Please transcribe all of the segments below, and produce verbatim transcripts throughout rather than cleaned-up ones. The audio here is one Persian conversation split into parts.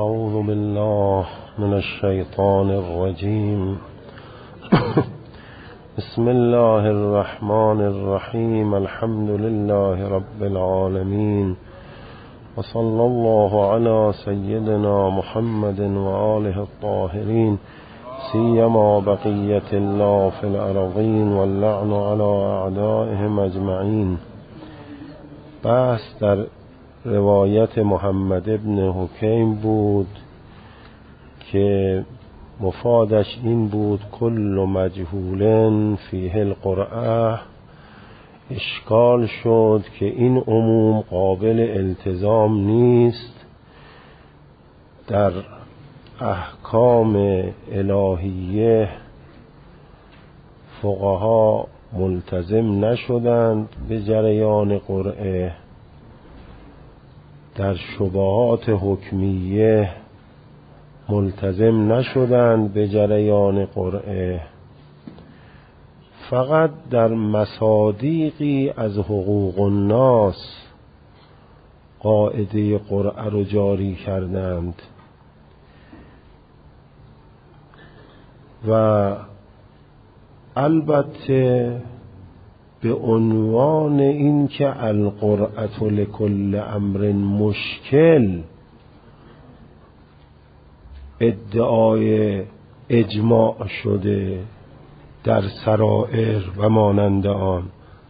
أعوذ بالله من الشيطان الرجيم. بسم الله الرحمن الرحيم. الحمد لله رب العالمين، وصلى الله على سيدنا محمد وآله الطاهرين، سيما بقية الله في الأرضين، واللعن على أعدائهم أجمعين. بحث در روایت محمد ابن حکیم بود که مفادش این بود: کل مجهول فیه القرآن. اشکال شد که این عموم قابل التزام نیست، در احکام الهیه فقها ملتزم نشدند به جریان قرعه، در شبهات حکمیه ملتزم نشدند به جریان قرعه، فقط در مصادیقی از حقوق الناس قاعده قرعه رو جاری کردند. و البته به عنوان این که القرعة لکل امر مشکل ادعای اجماع شده در سرائر و مانند آن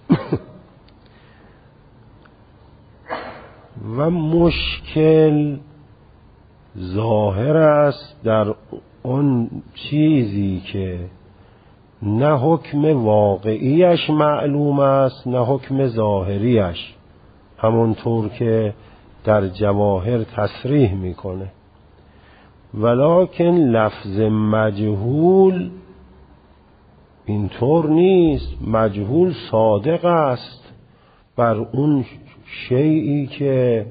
و مشکل ظاهر است در اون چیزی که نه حکم واقعیش معلوم است نه حکم ظاهریش، همونطور که در جواهر تصریح میکنه. ولکن لفظ مجهول اینطور نیست. مجهول صادق است بر اون شیئی که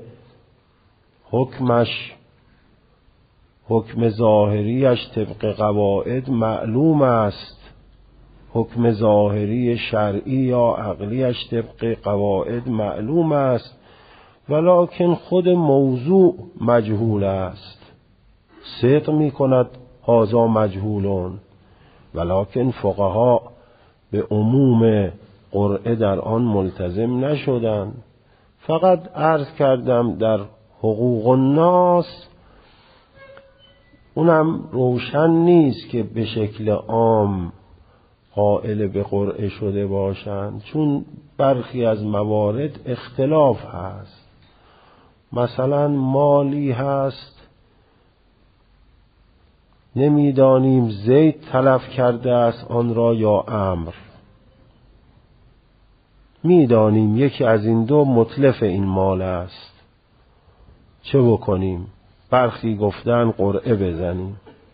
حکمش حکم ظاهریش طبق قواعد معلوم است، حکم ظاهری شرعی یا عقلیش طبق قواعد معلوم است، ولکن خود موضوع مجهول است. صدق می کند هذا مجهولون، ولکن فقها به عموم قرعه در آن ملتزم نشدند. فقط عرض کردم در حقوق الناس اونم روشن نیست که به شکل عام قائل به قرعه شده باشند، چون برخی از موارد اختلاف هست. مثلا مالی هست نمیدانیم زید تلف کرده است آن را یا عمرو، میدانیم یکی از این دو متلف این مال است، چه بکنیم؟ برخی گفتن قرعه بزنیم.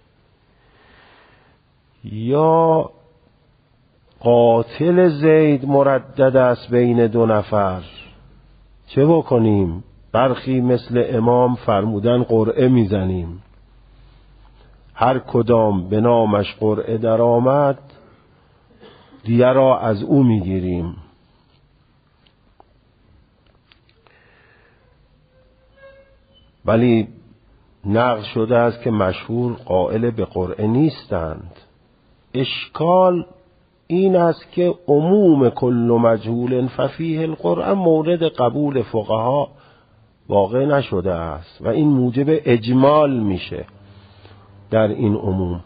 یا قاتل زید مردد است بین دو نفر، چه بکنیم؟ برخی مثل امام فرمودن قرعه میزنیم. هر کدام به نامش قرعه در آمد دیه را از او میگیریم. ولی نقل شده است که مشهور قائل به قرعه نیستند. اشکال این است که عموم کل مجهول ففیه القرعه مورد قبول فقها واقع نشده است و این موجب اجمال میشه در این عموم.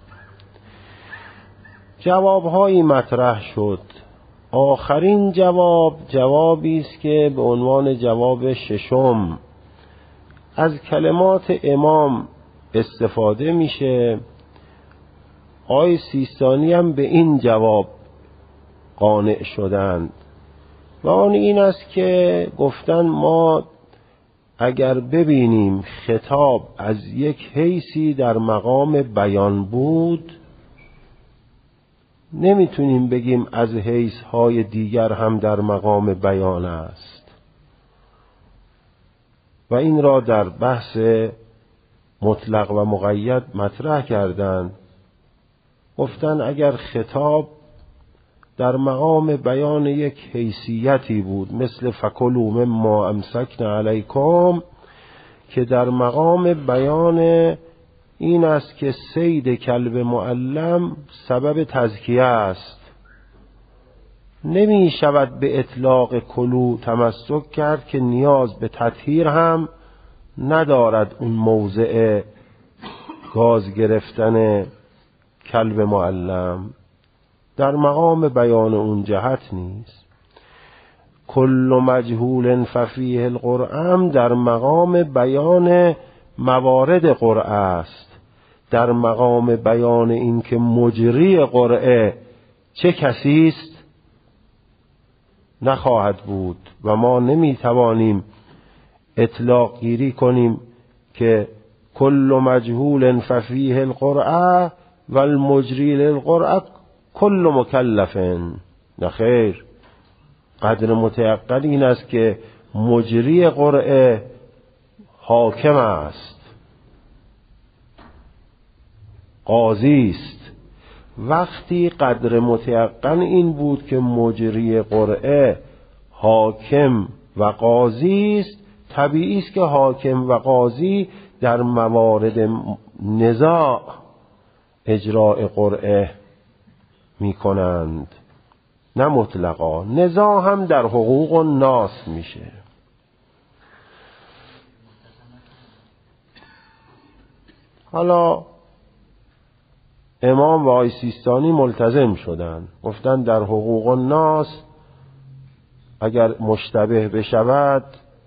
جوابهایی مطرح شد. آخرین جواب جوابی است که به عنوان جواب ششم از کلمات امام استفاده میشه. آقای سیستانی هم به این جواب قانع شدند و آن این است که گفتن ما اگر ببینیم خطاب از یک حیثی در مقام بیان بود، نمیتونیم بگیم از حیث های دیگر هم در مقام بیان است. و این را در بحث مطلق و مقید مطرح کردند. گفتن اگر خطاب در مقام بیان یک حیثیتی بود مثل فکلوا مما امسکنا علیکم، که در مقام بیان این است که صید کلب معلم سبب تزکیه است. نمی شود به اطلاق کلو تمسک کرد که نیاز به تطهیر هم ندارد اون موضع گاز گرفتن کلب معلم، در مقام بیان اون جهت نیست. کل مجهول ففیه القرآن در مقام بیان موارد قرعه است، در مقام بیان این که مجری قرعه چه کسی است نخواهد بود و ما نمیتوانیم اطلاق گیری کنیم که کل مجهول ففیه القرعه و المجری للقرعه کل مکلف. نخیر، قدر متیقن این است که مجری قرعه حاکم است، قاضی است. وقتی قدر متیقن این بود که مجری قرعه حاکم و قاضی است، طبیعی است که حاکم و قاضی در موارد نزاع اجراء قرعه می کنند، نه مطلقا. نزاع هم در حقوق الناس میشه. حالا امام و آقای سیستانی ملتزم شدن، گفتن در حقوق الناس اگر مشتبه بشود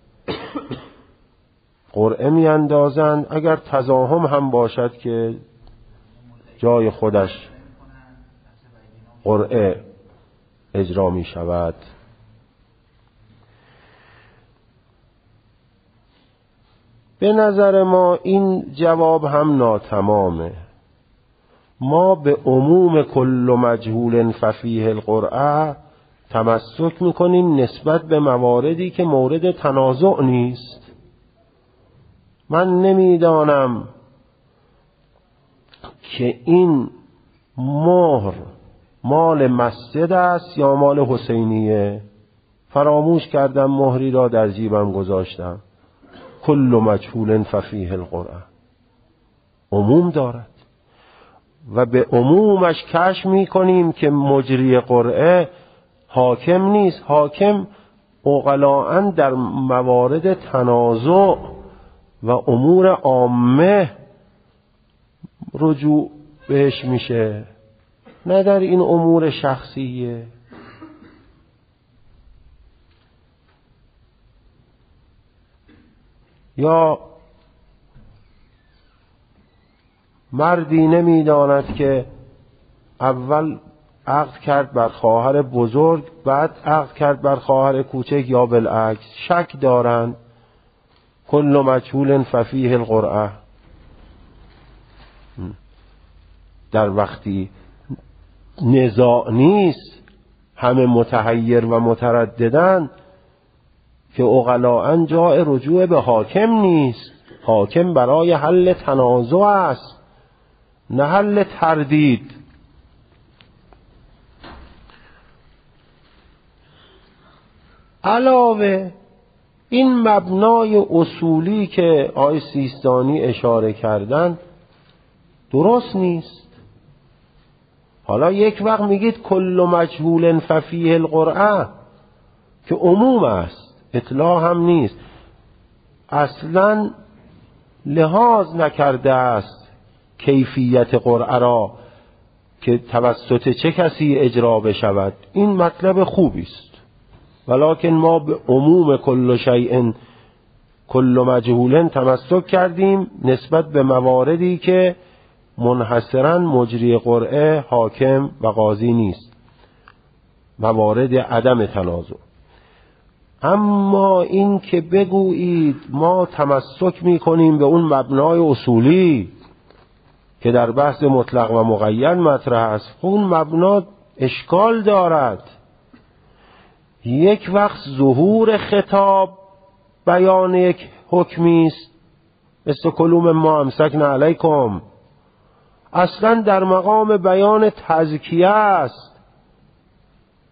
قرعه می اندازند، اگر تزاحم هم باشد که جای خودش قرعه اجرا می شود. به نظر ما این جواب هم ناتمامه. ما به عموم کل مجهول ففیه القرعه تمسک میکنیم نسبت به مواردی که مورد تنازع نیست. من نمیدانم که این مهر مال مسجد است یا مال حسینیه. فراموش کردم مهری را در جیبم گذاشتم. کل مجهول ففیه القرعه عموم دارد و به عمومش کشف میکنیم که مجری قرعه حاکم نیست. حاکم عقلاءً در موارد تنازع و امور عامه رجوع بهش میشه، نه در این امور شخصیه. یا مردی نمیداند که اول عقد کرد بر خواهر بزرگ، بعد عقد کرد بر خواهر کوچک یا بالعکس، شک دارند. کل مجهول ففیه القرعه. در وقتی نزاع نیست، همه متحیر و مترددن، که عقلاءً جای رجوع به حاکم نیست. حاکم برای حل تنازع است، نه حل تردید. علاوه این مبنای اصولی که آقای سیستانی اشاره کردن درست نیست. حالا یک وقت میگید کل مجهول ففیه القرعه که عموم است، اطلاع هم نیست، اصلا لحاظ نکرده است کیفیت قرعه را که توسط چه کسی اجرا بشود. این مطلب خوبی است، ولکن ما به عموم کل شیء کل مجهول تمسک کردیم نسبت به مواردی که منحصراً مجری قرعه حاکم و قاضی نیست، موارد عدم تنازع. اما این که بگویید ما تمسک می کنیم به اون مبنای اصولی که در بحث مطلق و مقید مطرح است، اون مبنا اشکال دارد. یک وقت ظهور خطاب بیان یک حکمی است، مثل کلوم ما امسکنا علیکم، اصلا در مقام بیان تزکیه است.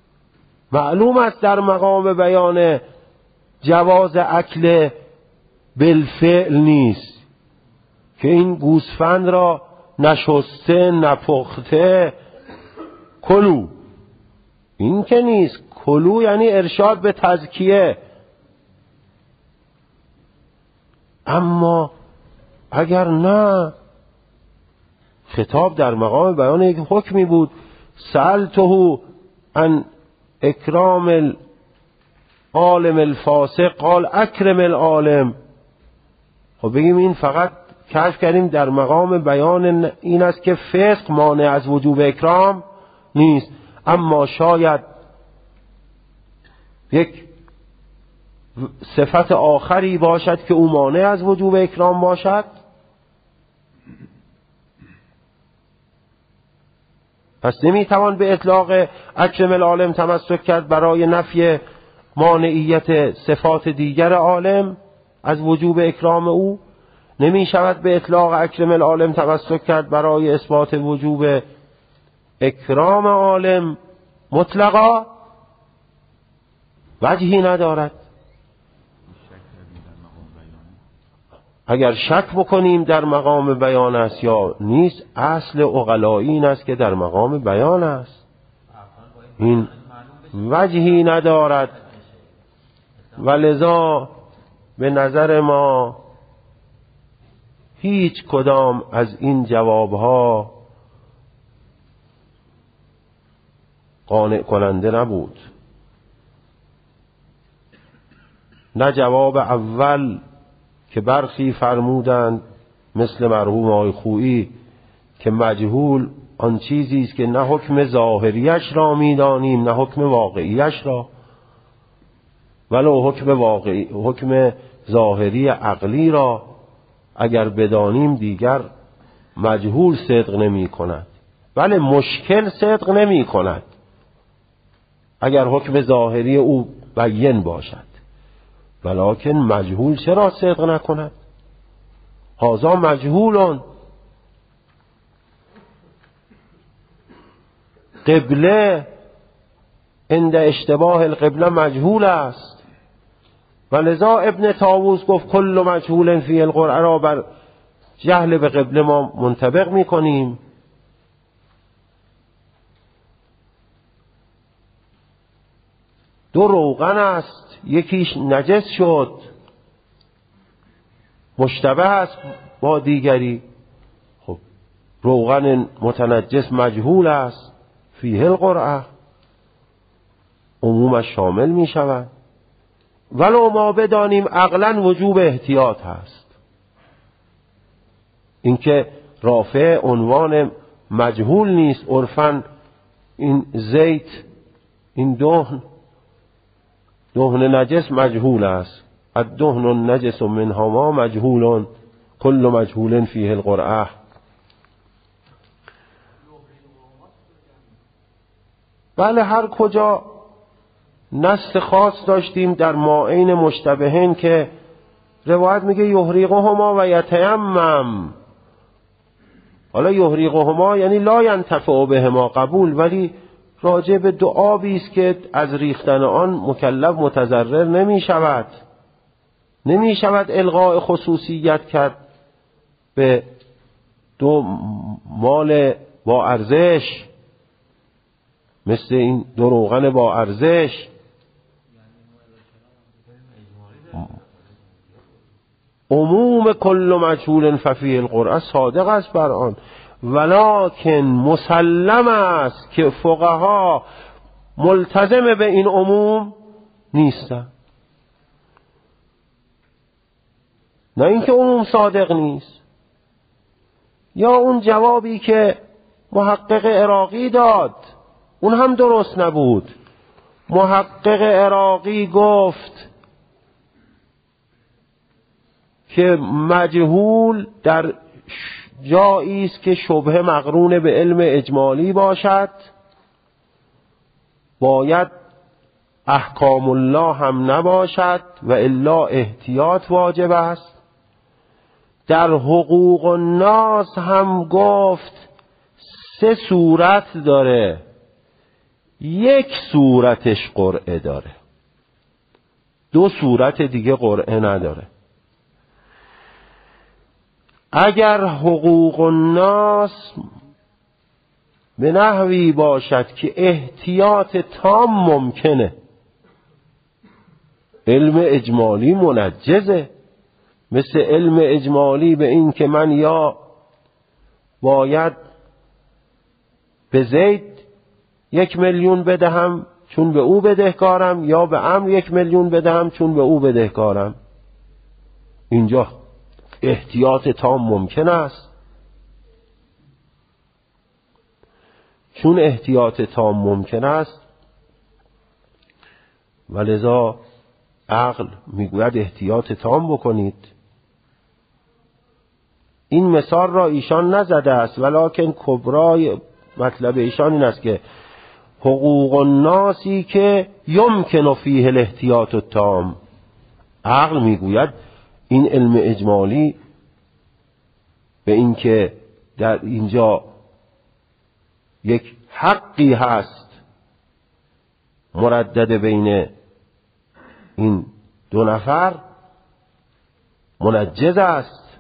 معلوم است در مقام بیان جواز اکل بالفعل نیست که این گوسفند را نشسته نپخته کلو، این که نیست. کلو یعنی ارشاد به تزکیه. اما اگر نه، خطاب در مقام بیان یک حکمی بود. سألته عن اکرام العالم الفاسق قال اکرم العالم. خب بگیم این فقط کشف کردیم در مقام بیان این است که فسق مانع از وجوب اکرام نیست، اما شاید یک صفت آخری باشد که او مانع از وجوب اکرام باشد. پس نمیتوان به اطلاق اکرم العالم تمسک کرد برای نفی مانعیت صفات دیگر عالم از وجوب اکرام او. نمی شود به اطلاق اکرم العالم تمسک کرد برای اثبات وجوب اکرام عالم مطلقا، وجهی ندارد. اگر شک بکنیم در مقام بیان است یا نیست، اصل عقلایی این است که در مقام بیان است، این وجهی ندارد. ولذا به نظر ما هیچ کدام از این جوابها قانع کننده نبود. نه جواب اول که برخی فرمودند مثل مرحوم آقای خویی که مجهول آن چیزی است که نه حکم ظاهریش را میدانیم نه حکم واقعیش را، ولو حکم واقعی حکم ظاهری عقلی را اگر بدانیم دیگر مجهول صدق نمی کند. بله مشکل صدق نمی کند اگر حکم ظاهری او بیان باشد، ولکن مجهول چرا صدق نکند؟ هذا مجهولون. قبله عند اشتباه القبله مجهول است، ولذا ابن طاووس گفت کل مجهول فی القرآن را بر جهل به قبله ما منطبق می کنیم. دو روغن است، یکیش نجس شد، مشتبه است با دیگری. خب روغن متنجس مجهول است، فیه القرعه، عمومش شامل می شود. ولو ما بدانیم عقلا وجوب احتیاط هست. اینکه رافع عنوان مجهول نیست. عرفاً این زیت، این دهن، دهن نجس مجهول است. الدهن النجس منهما مجهول کل مجهول فیه القرعه. بله هر کجا نص خاص داشتیم در ماعین مشتبهین که روایت میگه یحرقهما و یتیمم. حالا یحرقهما یعنی لا ینتفع بهما، قبول، ولی راجع به دو آبی است که از ریختن آن مکلف متضرر نمی شود. نمی شود الغاء خصوصیت کرد به دو مال با ارزش، مثل این دو روغن با ارزش. عموم کل مجهول ففیه القرآن صادق است بر آن، ولکن مسلم است که فقها ملتزم به این عموم نیستن. نه اینکه عموم صادق نیست، یا اون جوابی که محقق عراقی داد اون هم درست نبود. محقق عراقی گفت که مجهول در جایی است که شبهه مقرون به علم اجمالی باشد، باید احکام الله هم نباشد و الا احتیاط واجب است. در حقوق الناس هم گفت سه صورت داره، یک صورتش قرعه داره، دو صورت دیگه قرعه نداره. اگر حقوق الناس به نحوی باشد که احتیاط تام ممکنه، علم اجمالی منجزه، مثل علم اجمالی به این که من یا باید به زید یک میلیون بدهم چون به او بدهکارم، یا به عمرو یک میلیون بدهم چون به او بدهکارم. اینجا احتیاط تام ممکن است. چون احتیاط تام ممکن است ولذا عقل میگوید احتیاط تام بکنید. این مثال را ایشان نزده است، ولکن کبرای مطلب ایشان این است که حقوق الناسی که یمکن فیه الاحتیاط التام، عقل میگوید این علم اجمالی به این که در اینجا یک حقی هست مردد بین این دو نفر منجز است.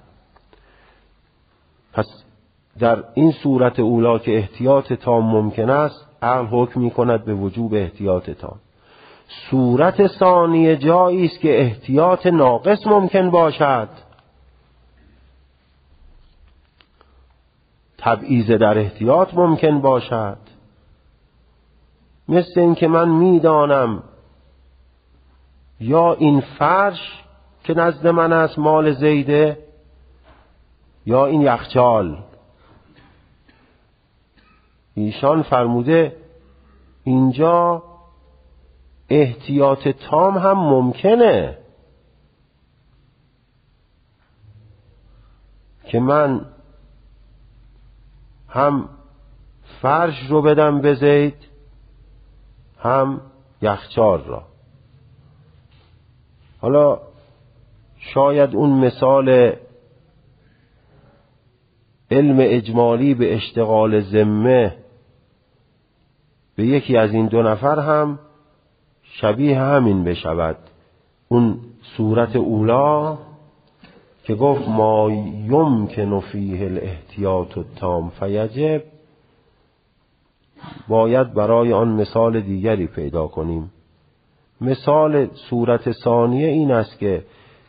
پس در این صورت اولا که احتیاط تام ممکن است، عقل حکم می کند به وجوب احتیاط تام. صورت ثانیه جایی است که احتیاط ناقص ممکن باشد، تبعیض در احتیاط ممکن باشد. مثل این که من میدانم یا این فرش که نزد من است مال زیده، یا این یخچال. ایشان فرموده اینجا احتیاط تام هم ممکنه که من هم فرش رو بدم به زید هم یخچال را. حالا شاید اون مثال علم اجمالی به اشتغال ذمه به یکی از این دو نفر هم شبیه همین بشود. اون صورت اولا که گفت ما یمکن فیه الاحتیاط التام فیجب، باید برای آن مثال دیگری پیدا کنیم. مثال صورت ثانیه این است که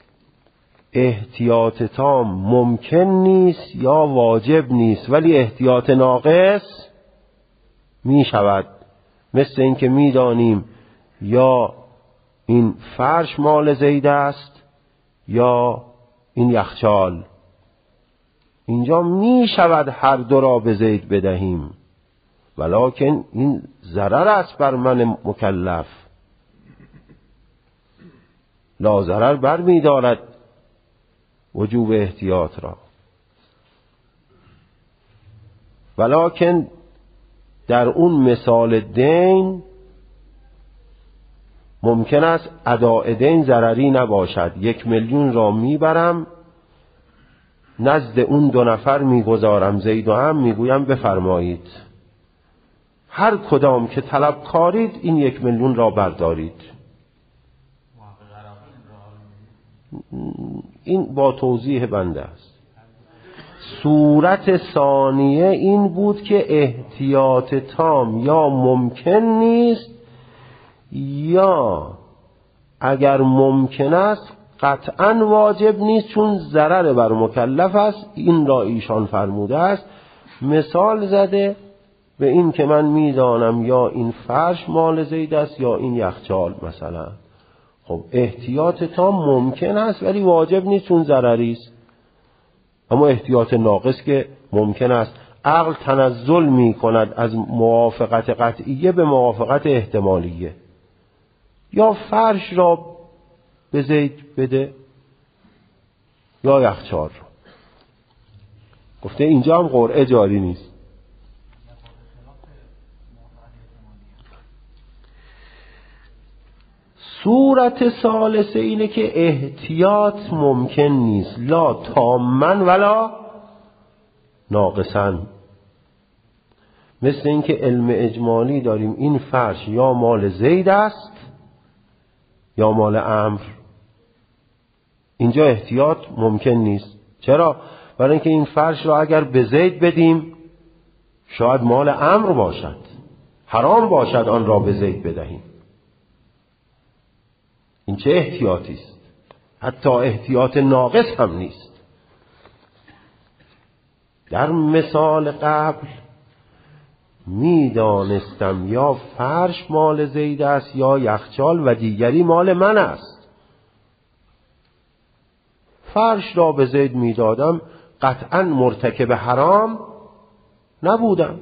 احتیاط تام ممکن نیست یا واجب نیست، ولی احتیاط ناقص می شود. مثل این که می دانیم یا این فرش مال زید است یا این یخچال. اینجا می شود هر دو را به زید بدهیم، ولکن این ضرر است بر من مکلف، لا ضرر بر می دارد وجوب احتیاط را. ولکن در اون مثال دین ممکن است اداء دین ضرری نباشد. یک میلیون را میبرم نزد اون دو نفر میگذارم، زید و عمرو، میگویم بفرمایید هر کدام که طلب کارید این یک میلیون را بردارید. این با توضیح بنده است. صورت ثانیه این بود که احتیاط تام یا ممکن نیست یا اگر ممکن است قطعا واجب نیست، چون ضرر بر مکلف است. این را ایشان فرموده است، مثال زده به این که من میدانم یا این فرش مال زید است یا این یخچال مثلا. خب احتیاط تام ممکن است ولی واجب نیست چون ضرری است. اما احتیاط ناقص که ممکن است. عقل تنزل می کند از موافقت قطعیه به موافقت احتمالیه. یا فرش را به زید بده یا یخچال را. گفته اینجا هم قرعه جاری نیست. صورت ثالثه اینه که احتیاط ممکن نیست، لا تامن ولا ناقصن. مثل اینکه علم اجمالی داریم این فرش یا مال زید است یا مال عمرو. اینجا احتیاط ممکن نیست. چرا؟ برای اینکه این فرش را اگر به زید بدیم شاید مال امر باشد، حرام باشد آن را به زید بدهیم. این چه احتیاطی است؟ حتی احتیاط ناقص هم نیست. در مثال قبل میدانستم یا فرش مال زید است یا یخچال و دیگری مال من است. فرش را به زید میدادم، قطعا مرتکب حرام نبودم.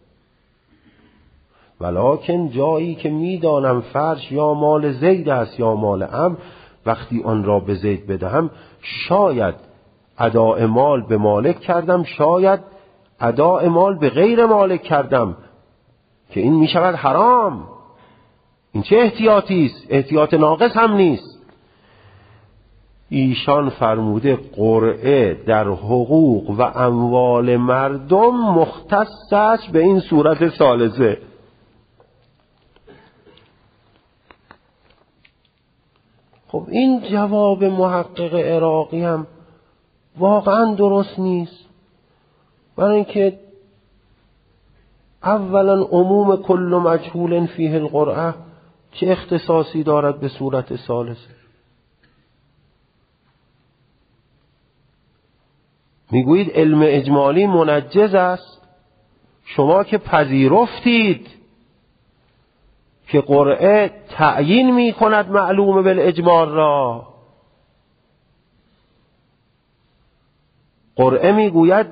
ولکن جایی که میدانم فرش یا مال زید است یا مال امر، وقتی آن را به زید بدهم شاید اداء مال به مالک کردم، شاید اداء مال به غیر مالک کردم که این می شود حرام. این چه احتیاطی است؟ احتیاط ناقص هم نیست. ایشان فرموده قرعه در حقوق و اموال مردم مختص است به این صورت ثالثه. خب این جواب محقق عراقی هم واقعا درست نیست، برای اینکه اولا عموم کل مجهول فیه القرعه چه اختصاصی دارد به صورت ثالثه؟ میگویید علم اجمالی منجز است. شما که پذیرفتید که قرعه تعیین می کند معلوم بالاجمال را، قرعه میگوید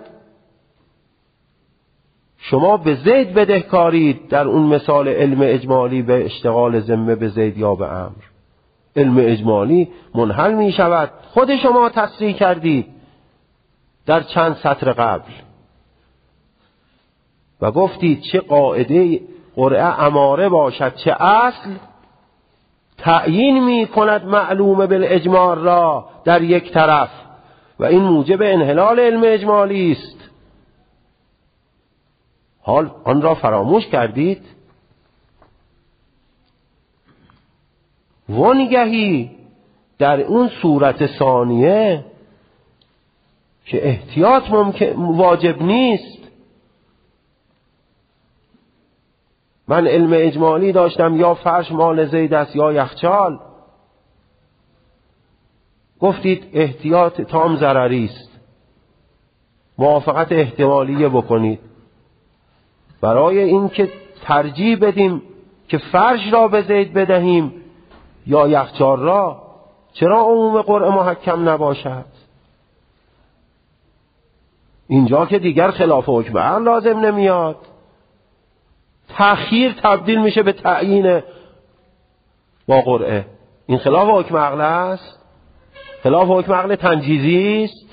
شما به زید بدهکارید، در اون مثال علم اجمالی به اشتغال ذمه به زید یا به امر. علم اجمالی منحل می شود، خود شما تصریح کردید در چند سطر قبل و گفتید چه قاعده قرعه اماره باشد چه اصل تعیین می کند معلوم بالاجمال را در یک طرف و این موجب انحلال علم اجمالی است. حال آن را فراموش کردید. وانگهی در اون صورت ثانیه که احتیاط ممکن واجب نیست، من علم اجمالی داشتم یا فرش مال زید است یا یخچال، گفتید احتیاط تام ضرری است، موافقت احتمالیه بکنید. برای اینکه ترجیح بدیم که فرش را به زید بدهیم یا یخچال را، چرا عموم قرعه محکم نباشد؟ اینجا که دیگر خلاف حکم عقل لازم نمیاد، تأخیر تبدیل میشه به تعیین با قرعه. این خلاف حکم عقل است، خلاف حکم عقل تنجیزی است.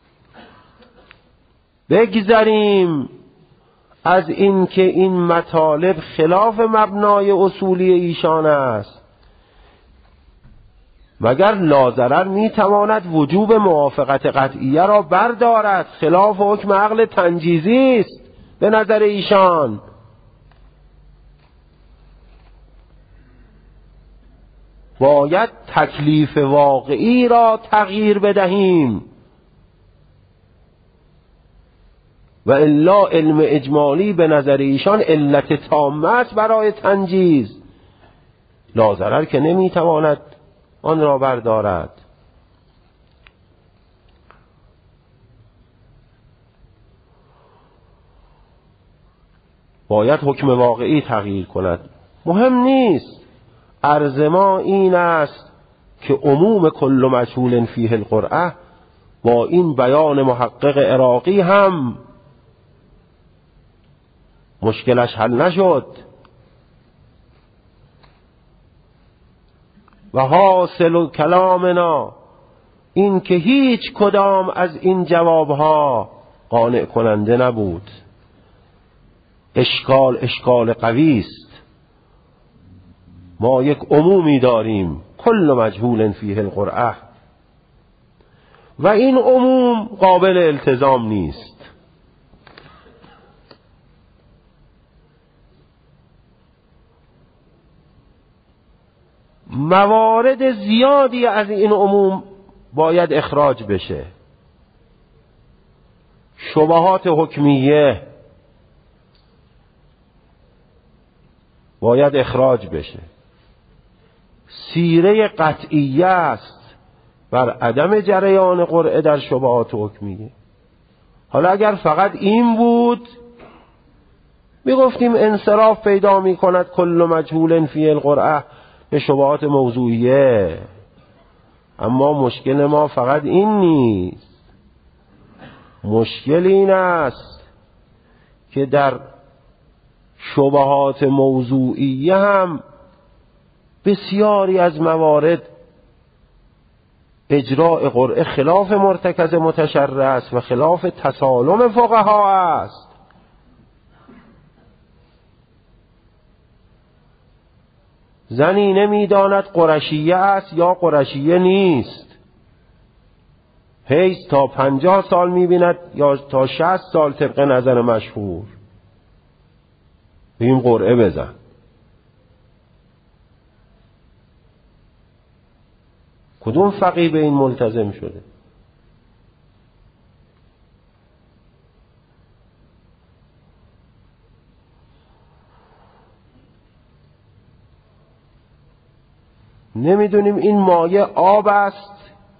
بگذریم از این که این مطالب خلاف مبنای اصولی ایشان است، مگر لاضرر میتواند وجوب موافقت قطعیه را بردارد؟ خلاف حکم عقل تنجیزی است به نظر ایشان. باید تکلیف واقعی را تغییر بدهیم و الا علم اجمالی به نظر ایشان علت تامه است برای تنجیز، لاضرر که نمیتواند آن را بردارد. باید حکم واقعی تغییر کند. مهم نیست. عرض ما این است که عموم کل مجهول فیه القرعه با این بیان محقق عراقی هم مشکلش حل نشد و حاصل کلامنا این که هیچ کدام از این جوابها قانع کننده نبود. اشکال اشکال قوی است. ما یک عمومی داریم کل مجهول فیه القرعه و این عموم قابل التزام نیست. موارد زیادی از این عموم باید اخراج بشه. شبهات حکمیه باید اخراج بشه. سیره قطعیه است بر عدم جریان قرعه در شبهات حکمیه. حالا اگر فقط این بود میگفتیم انصراف پیدا میکند کل مجهول فی القرعه به شبهات موضوعیه. اما مشکل ما فقط این نیست. مشکل این است که در شبهات موضوعیه هم بسیاری از موارد اجراء قرعه خلاف مرتکز متشرع است و خلاف تسالم فقها است. زنی نمیداند قرشیه است یا قرشیه نیست، حیث تا پنجاه سال میبیند یا تا شصت سال طبق نظر مشهور. بگیم قرعه بزن. کدوم فقیه به این ملتزم شده؟ نمیدونیم این مایه آب است،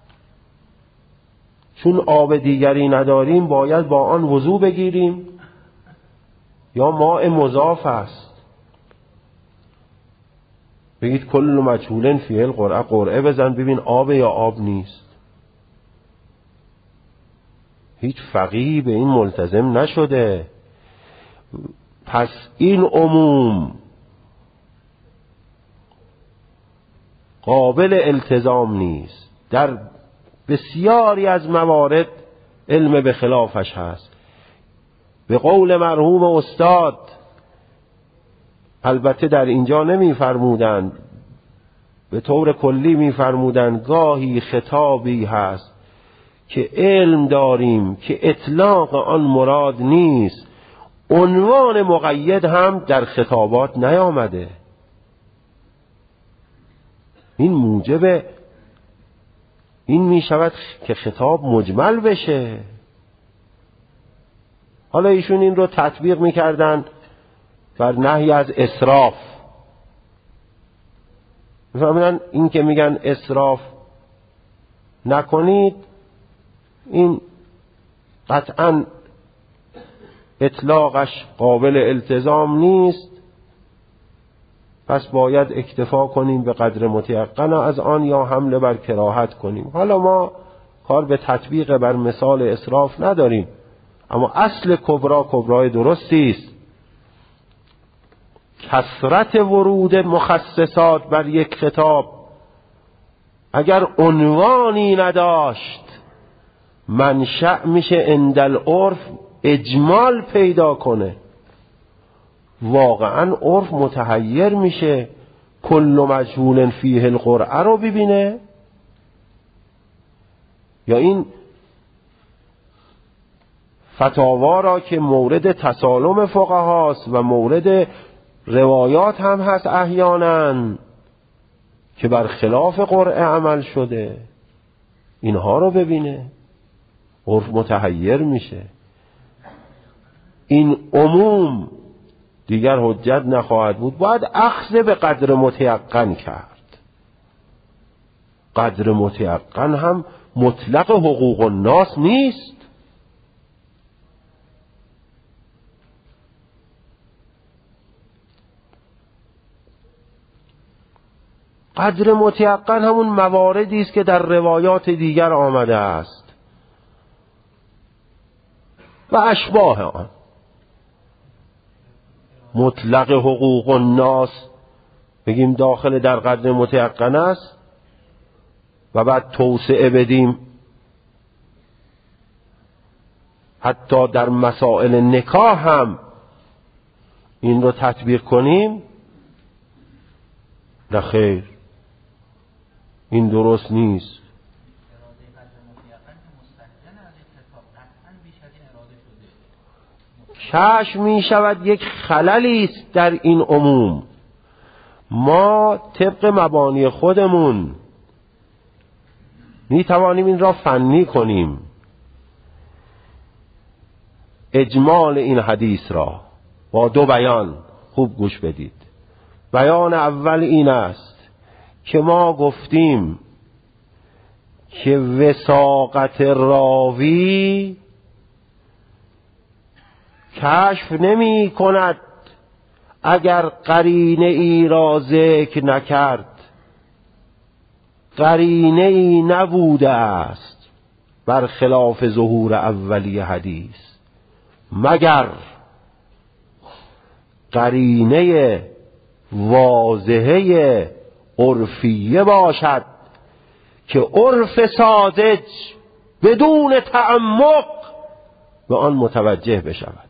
چون آب دیگری نداریم باید با آن وضو بگیریم، یا ماء مضاف است. بگید کل مجهول فی القرعه، قرعه بزن ببین آب یا آب نیست. هیچ فقیهی به این ملتزم نشده. پس این عموم قابل التزام نیست. در بسیاری از موارد علم به خلافش هست. به قول مرحوم استاد، البته در اینجا نمی فرمودند، به طور کلی می فرمودند گاهی خطابی هست که علم داریم که اطلاق آن مراد نیست، عنوان مقید هم در خطابات نیامده. این موجب این می شود که خطاب مجمل بشه. حالا ایشون این رو تطبیق می کردن بر نهی از اسراف. میفهمیدن این که میگن اسراف نکنید، این قطعا اطلاقش قابل التزام نیست، پس باید اکتفا کنیم به قدر متیقن از آن یا حمله بر کراهت کنیم. حالا ما کار به تطبیق بر مثال اسراف نداریم، اما اصل کبرا کبرای درستی است. کثرت ورود مخصصات بر یک خطاب اگر عنوانی نداشت منشأ میشه عند العرف اجمال پیدا کنه. واقعا عرف متحیر میشه کل مجهول فیه القرعه رو ببینه، یا این فتاوا را که مورد تسالم فقهاست و مورد روایات هم هست احیانا که بر خلاف قرعه عمل شده، اینها رو ببینه. عرف متحیر میشه. این عموم دیگر حجت نخواهد بود، باید اخذ به قدر متیقن کرد. قدر متیقن هم مطلق حقوق الناس نیست. قدر متیقن همون مواردی است که در روایات دیگر آمده است و اشباه آن. مطلق حقوق الناس بگیم داخل در قدر متیقن است و بعد توسعه بدیم حتی در مسائل نکاح هم این رو تطبیق کنیم. نه خیر، این درست نیست. کشف می شود یک خللی است در این عموم. ما طبق مبانی خودمون می توانیم این را فنی کنیم. اجمال این حدیث را با دو بیان. خوب گوش بدید. بیان اول این است که ما گفتیم که وثاقت راوی کشف نمی کند اگر قرینه ای را ذکر نکرد. قرینه ای نبوده است برخلاف ظهور اولی حدیث مگر قرینه واضحه عرفیه باشد که عرف ساذج بدون تعمق به آن متوجه بشود.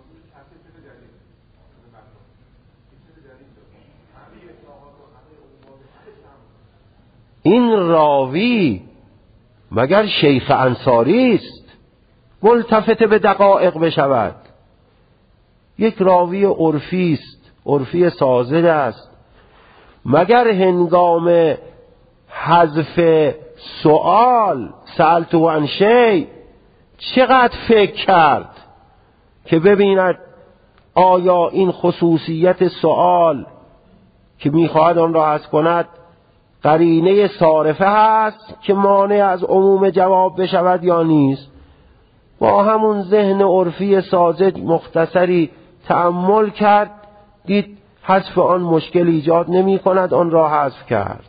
این راوی مگر شیخ انصاری است ملتفت به دقایق بشود؟ یک راوی عرفی است، عرفی ساذج است. مگر هنگام حذف سؤال سألتو عن شیء چقدر فکر کرد که ببیند آیا این خصوصیت سؤال که میخواهد آن را حذف کند قرینه صارفه هست که مانع از عموم جواب بشود یا نیست؟ با همون ذهن عرفی ساذج مختصری تأمل کرد، دید حذف آن مشکل ایجاد نمی کند، آن را حذف کرد.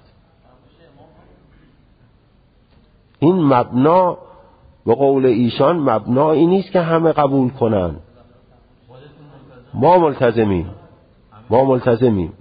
این مبنا به قول ایشان مبنایی نیست که همه قبول کنند. ما ملتزمیم ما ملتزمیم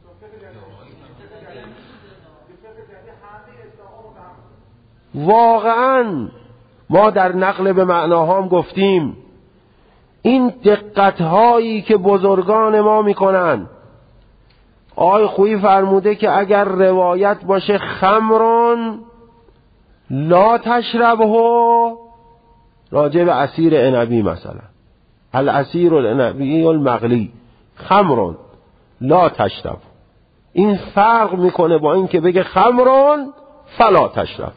واقعا. ما در نقل به معناها هم گفتیم این دقت‌هایی که بزرگان ما میکنن. آقای خویی فرموده که اگر روایت باشه خمرون لا تشربه، راجع به عصیر عنبی مثلا، العصیر العنبی المغلی خمرون لا تشرب، این فرق میکنه با این که بگه خمرون فلا تشرب.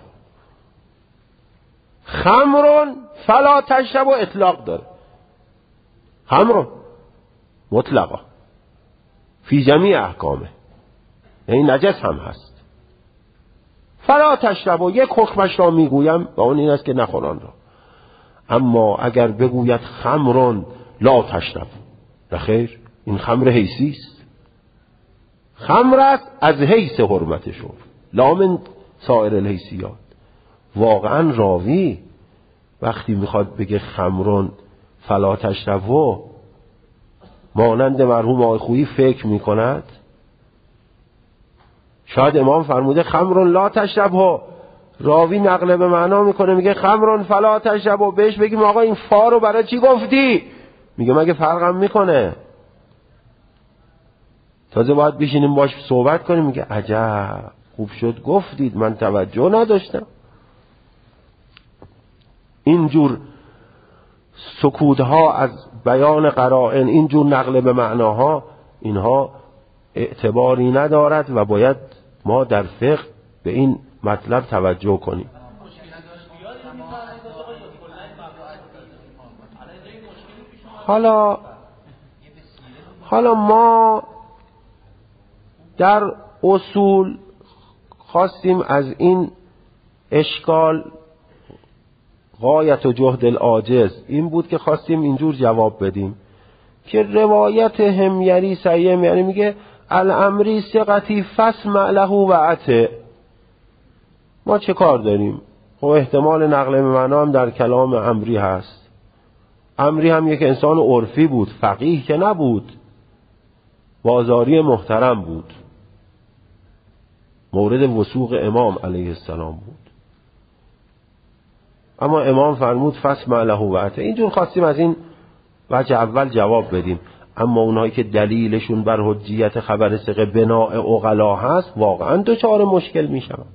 خمرون فلا تشرب و اطلاق داره، خمرون مطلقا فی جمیع احکامه، یعنی نجس هم هست. فلا تشرب و یک حکمش را میگویم و اون این است که نخوران را. اما اگر بگوید خمرون لا تشرب، بخیر، این خمر حیثی است، خمر است از حیث حرمتشون لا من سایر الحیثیات. واقعا راوی وقتی میخواد بگه خمرون فلا تشربو مانند مرحوم آقای خویی فکر میکند؟ شاید امام فرموده خمرون لا تشربو، راوی نقل به معنا میکنه میگه خمرون فلا تشربو، بهش بگیم آقا این فا رو برای چی گفتی؟ میگه مگه فرقم میکنه؟ تازه باید بشینیم باش صحبت کنیم. میگه عجب خوب شد گفتید، من توجه نداشتم. اینجور سکوتها از بیان قرائن، اینجور نقل به معناها، اینها اعتباری ندارد و باید ما در فقه به این مطلب توجه کنیم. حالا حالا ما در اصول خواستیم از این اشکال غایت و جهد العاجز این بود که خواستیم اینجور جواب بدیم که روایت حمیری سیم یعنی میگه الامری ثقتی فاسمع له و اطع. ما چه کار داریم؟ خب احتمال نقل به معنا هم در کلام امری هست. امری هم یک انسان عرفی بود، فقیه که نبود، بازاری محترم بود، مورد وثوق امام علیه السلام بود. اما امام فرمود فاسمع له و اطع. اینجور خواستیم از این وجه اول جواب بدیم. اما اونایی که دلیلشون بر حجیت خبر ثقه بناء عقلا هست واقعا دچار مشکل میشن.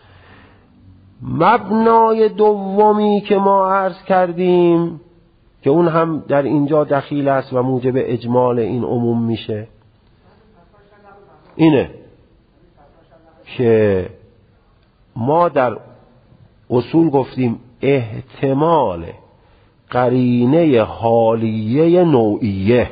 مبنای دومی که ما عرض کردیم که اون هم در اینجا دخیل است و موجب اجمال این عموم میشه اینه که ما در اصول گفتیم احتمال قرینه حالیه نوعیه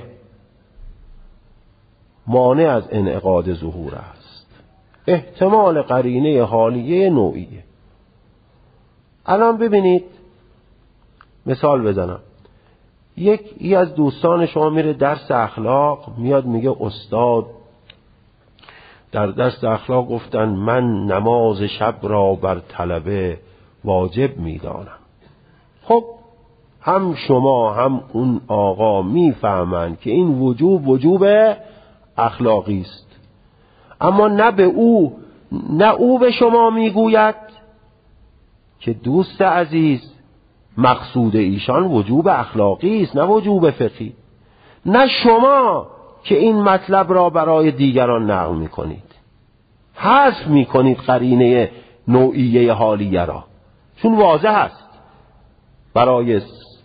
مانع از انعقاد ظهور است. احتمال قرینه حالیه نوعیه. الان ببینید مثال بزنم. یکی از دوستان شما میره درس اخلاق، میاد میگه استاد در درس اخلاق گفتن من نماز شب را بر طلبه واجب میدانم. خب هم شما هم اون آقا میفهمند که این وجوب وجوب اخلاقی است، اما نه به او نه او به شما میگوید که دوست عزیز مقصود ایشان وجوب اخلاقی است نه وجوب فقهی، نه شما که این مطلب را برای دیگران نقل میکنید، حذف میکنید قرینه نوعیه حالیه را، چون واضح است برای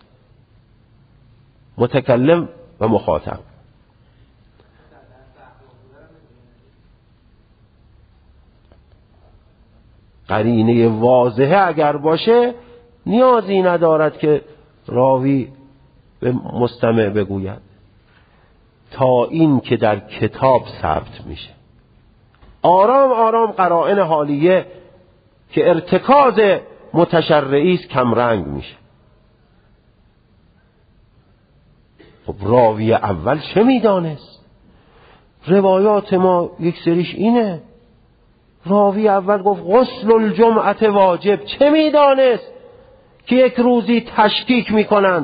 متکلم و مخاطب. قرینه واضحه اگر باشه نیازی ندارد که راوی به مستمع بگوید، تا این که در کتاب ثبت میشه. آرام آرام قرائن حالیه که ارتکاز متشرعی است کمرنگ میشه. خب راوی اول چه میدانست؟ روایات ما یک سریش اینه. راوی اول گفت غسل الجمعه واجب. چه میدانست که یک روزی تشکیک میکنند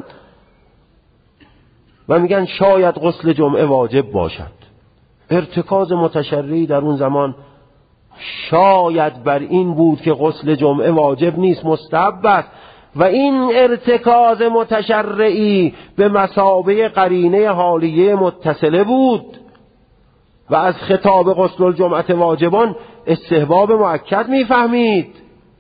و میگن شاید غسل جمعه واجب باشد. ارتکاز متشرعی در اون زمان شاید بر این بود که غسل جمعه واجب نیست، مستحب است، و این ارتکاز متشرعی به مثابه قرینه حالیه متصله بود و از خطاب غسل الجمعه واجبان استحباب مؤکد میفهمید.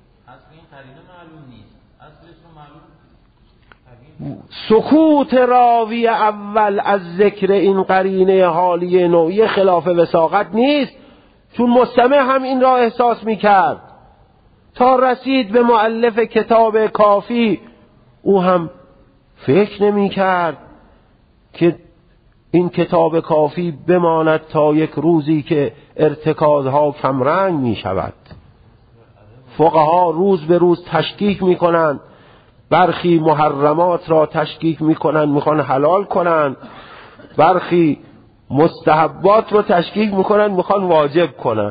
سکوت راوی اول از ذکر این قرینه حالیه نوعی خلاف وثاقت نیست، چون مستمع هم این را احساس میکرد. تا رسید به مؤلف کتاب کافی او هم فکر نمیکرد که این کتاب کافی بماند تا یک روزی که ارتکازها کمرنگ می شود. فقها روز به روز تشکیک می کنند، برخی محرمات را تشکیک می کنند، می خوان حلال کنند، برخی مستحبات را تشکیک می کنند، می خوان واجب کنند،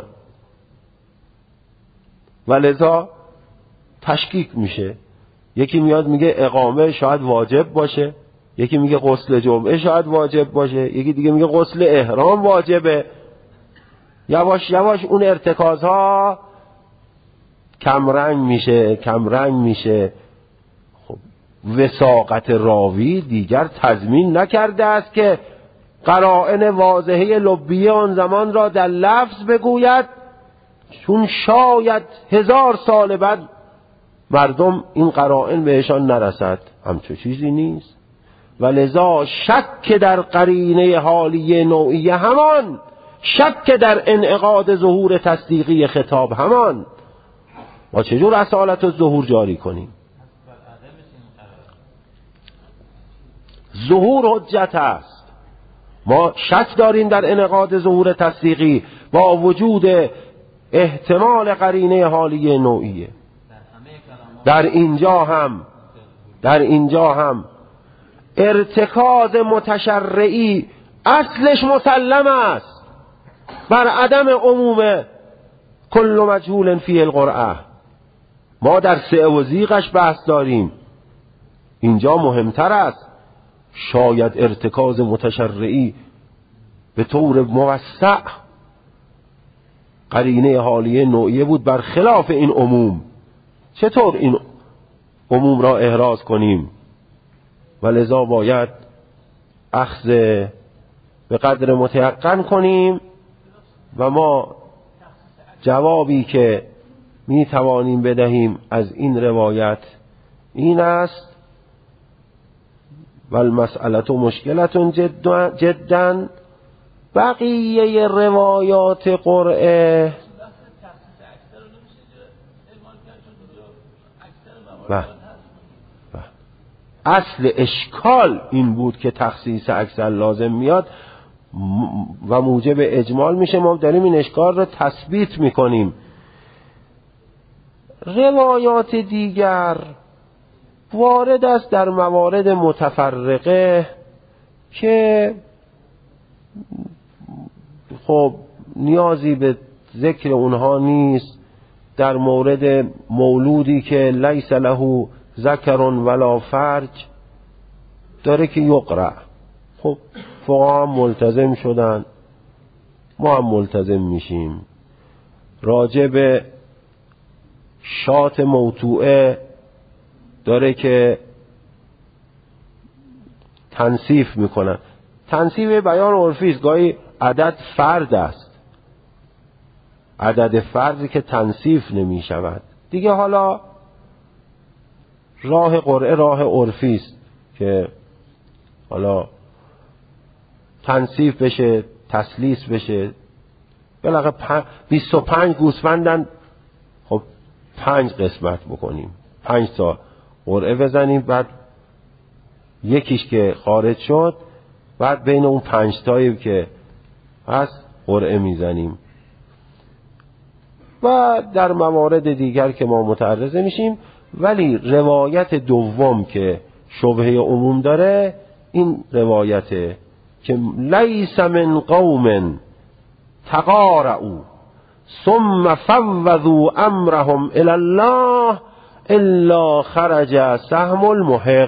و لذا تشکیک میشه. یکی میاد میگه اقامه شاید واجب باشه، یکی میگه غسل جمعه شاید واجب باشه، یکی دیگه میگه غسل احرام واجبه. یواش یواش اون ارتکازها کمرنگ میشه کمرنگ میشه. خب وثاقت راوی دیگر تضمین نکرده است که قرائن واضحه لبیه آن زمان را در لفظ بگوید، چون شاید هزار سال بعد مردم این قرائن بهشان نرسد. همچون چیزی نیست. و لذا شک در قرینه حالیه نوعیه همان، شک در انعقاد ظهور تصدیقی خطاب همان. ما چجور اصالت و ظهور جاری کنیم؟ ظهور حجت است. ما شک داریم در انعقاد ظهور تصدیقی با وجود احتمال قرینه حالیه نوعیه. در اینجا هم در اینجا هم ارتکاز متشرعی اصلش مسلم است بر عدم عموم کل مجهول فی القرآن. ما در سعه و زیغش بحث داریم، اینجا مهمتر است. شاید ارتکاز متشرعی به طور موسع قرینه حالیه نوعیه بود بر خلاف این عموم. چطور این عموم را احراز کنیم؟ و لذا باید اخذ به قدر متیقن کنیم و ما جوابی که می توانیم بدهیم از این روایت این است: و المسئلة مشکلة جدا جدا. بقیه روایات قرآن بله اصل اشکال این بود که تخصیص اکثر لازم میاد و موجب اجمال میشه. ما داریم این اشکال رو تثبیت میکنیم. روایات دیگر وارد است در موارد متفرقه که خب نیازی به ذکر اونها نیست. در مورد مولودی که لیس له ذکر ولا فرج داره که یقرأ، خب فقها هم ملتزم شدن، ما هم ملتزم میشیم. راجع به شات موتوعه داره که تنصیف میکنن. تنصیف بیان عرفی است، گاهی عدد فرد است، عدد فردی که تنصیف نمی شود دیگه. حالا راه قرعه راه عرفی است که حالا تنصیف بشه، تسلیس بشه. بالاخره بیست و پنج گوسفندن، خب پنج قسمت بکنیم، پنج تا قرعه بزنیم، بعد یکیش که خارج شد بعد بین اون پنج تایی که هست قرعه میزنیم. و در موارد دیگر که ما متعرض میشیم. ولی روایت دوم که شبهه عموم داره این روایته که لیس من قوم تقارعوا ثم فوضوا امرهم الی الله الا خرج سهم المحق.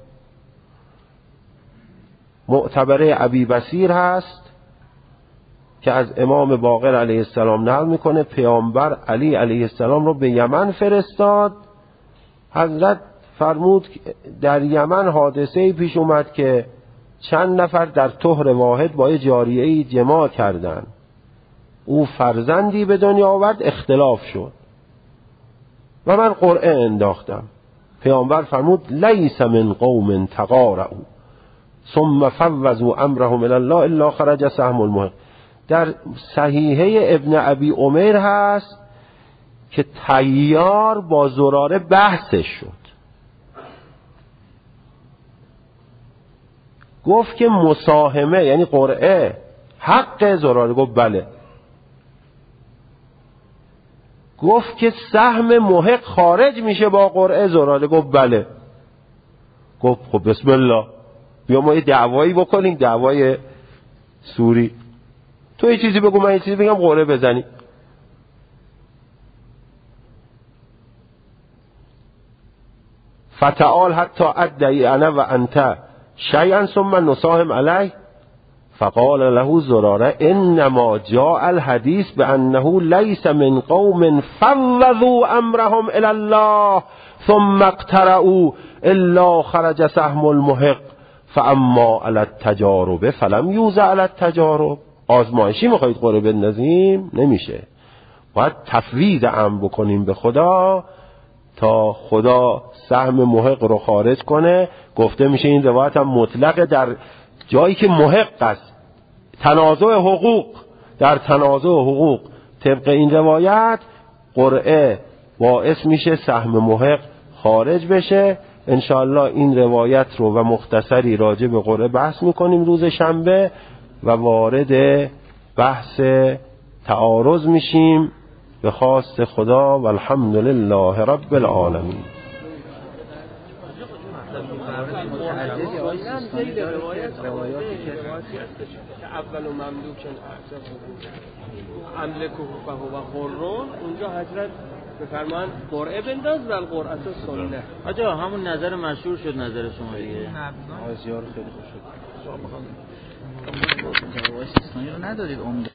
معتبره ابی بصیر هست که از امام باقر علیه السلام نقل میکنه پیامبر علی علیه السلام رو به یمن فرستاد. حضرت فرمود در یمن حادثه‌ای پیش اومد که چند نفر در طهر واحد با یه جاریه‌ای جماع کردند. او فرزندی به دنیا آورد، اختلاف شد و من قرعه انداختم. پیامبر فرمود لیس من قوم تقارعوا ثم فوضوا امرهم الی الله الا خرج سهم المحق. در صحیحه ابن ابی عمر هست که طیار با زراره بحثش شد، گفت که مساهمه یعنی قرعه حق زراره، گفت بله. گفت که سهم محق خارج میشه با قرعه زراره، گفت بله. گفت خب بسم الله بیا ما یه دعوایی بکنیم، دعوای سوری، تو یه چیزی بگو من یه چیزی بگم قرعه بزنی. فتعال حتی ادعی انا و انت شیئا ثم نساهم علیه فقال له زراره انما جاء الحدیث بانه لیس من قوم فوضوا امرهم الی الله ثم اقترعوا الا خرج سهم المحق فاما علی التجارب فلم یوزع علی التجارب. آزمایشی میخواید قرعه بندازیم نمیشه، باید تفویض امر بکنیم به خدا تا خدا سهم محق رو خارج کنه. گفته میشه این روایت هم مطلقه در جایی که محق است. تنازع حقوق، در تنازع حقوق طبق این روایت قرعه باعث میشه سهم محق خارج بشه. انشاءالله این روایت رو و مختصری راجع به قرعه بحث میکنیم روز شنبه و وارد بحث تعارض میشیم به خواست خدا و الحمد لله رب العالمین. اول مملوک املکه و قرون اونجا حضرت بفرمان قرعه بنداز و القرعه سنه. آجا همون نظر مشهور شد نظر شما دیگه. آزیار خیلی خوب شد. جواز اسلامی رو ندارید.